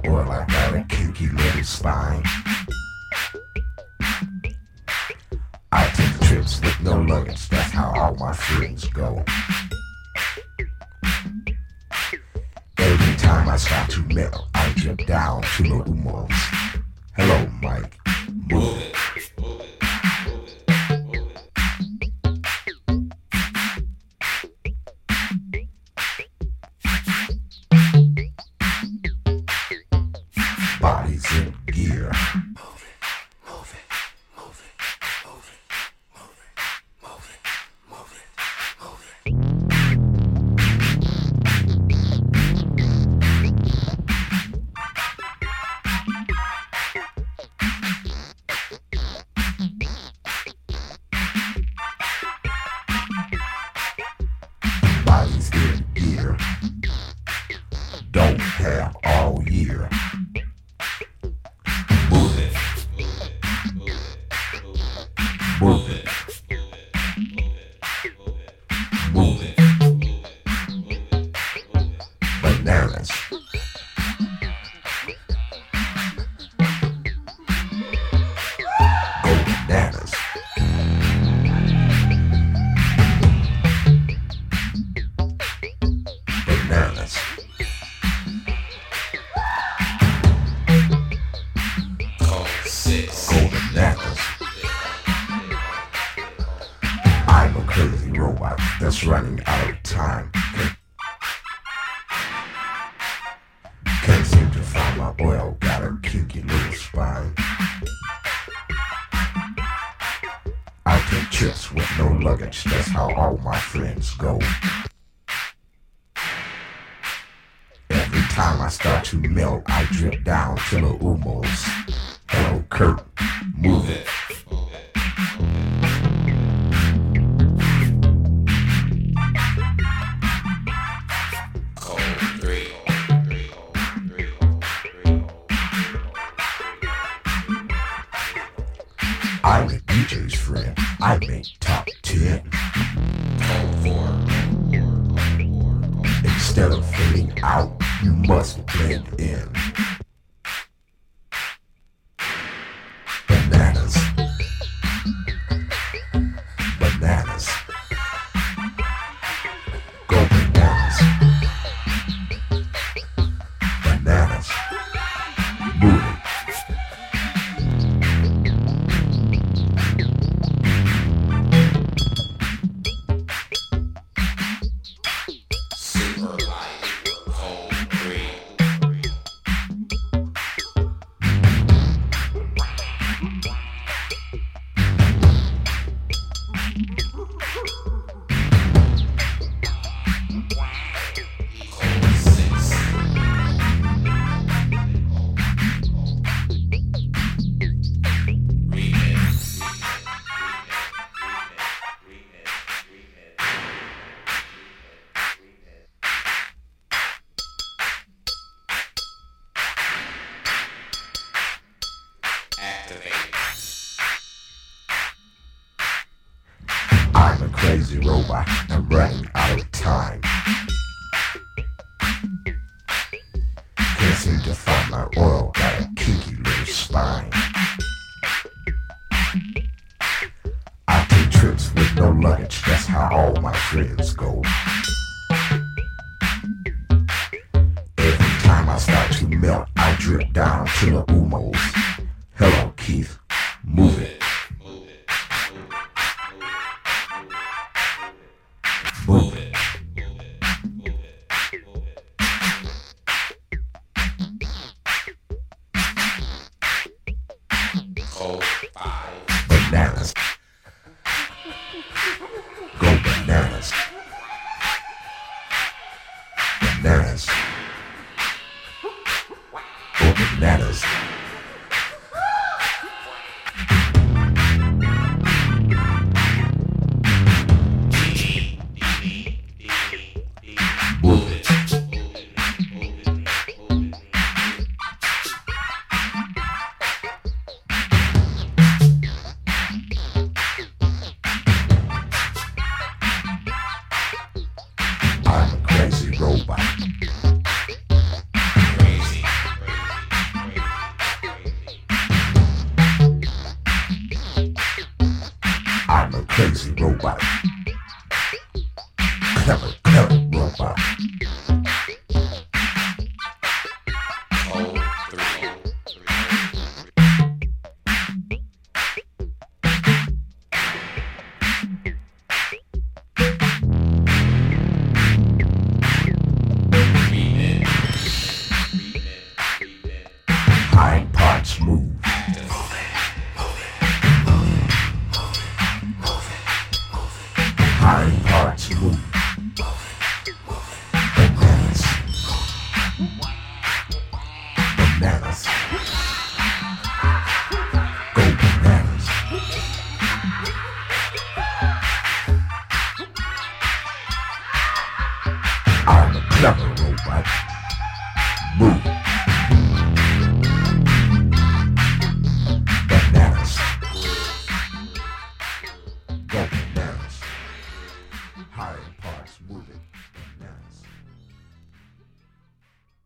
oil, I got a kinky little spine. I take trips with no luggage, that's how all my friends go. Every time I start to melt, I drip down to the umos. Hello, Mike. Move it. Bodies in gear. Move it, move it, move it, move it, move it, move it, move it, move it. Bodies in gear. Don't have all year. Move it. Move it. Move it. Bananas. Go bananas. Bananas. Go bananas. I'm a crazy robot that's running out of time. Can't seem to find my oil, got a kinky little spine. I take trips with no luggage, that's how all my friends go. Every time I start to melt, I drip down to the umos. Hello, Kurt, move it. I'm a DJ's friend, I make top 10. Instead of fading out, you must blend in. Bananas. Bananas. Go bananas. Bananas. Move it. I'm a crazy robot, I'm running out of time. Can't seem to find my oil, got a kinky little spine. I take trips with no luggage, that's how all my friends go. Every time I start to melt, I drip down to the umos. Hello, Keith, move it. Move it. Bananas. Go bananas. Bananas. Go bananas. Move it. I'm a crazy robot. Crazy. Bananas. Go bananas. I'm a clever robot.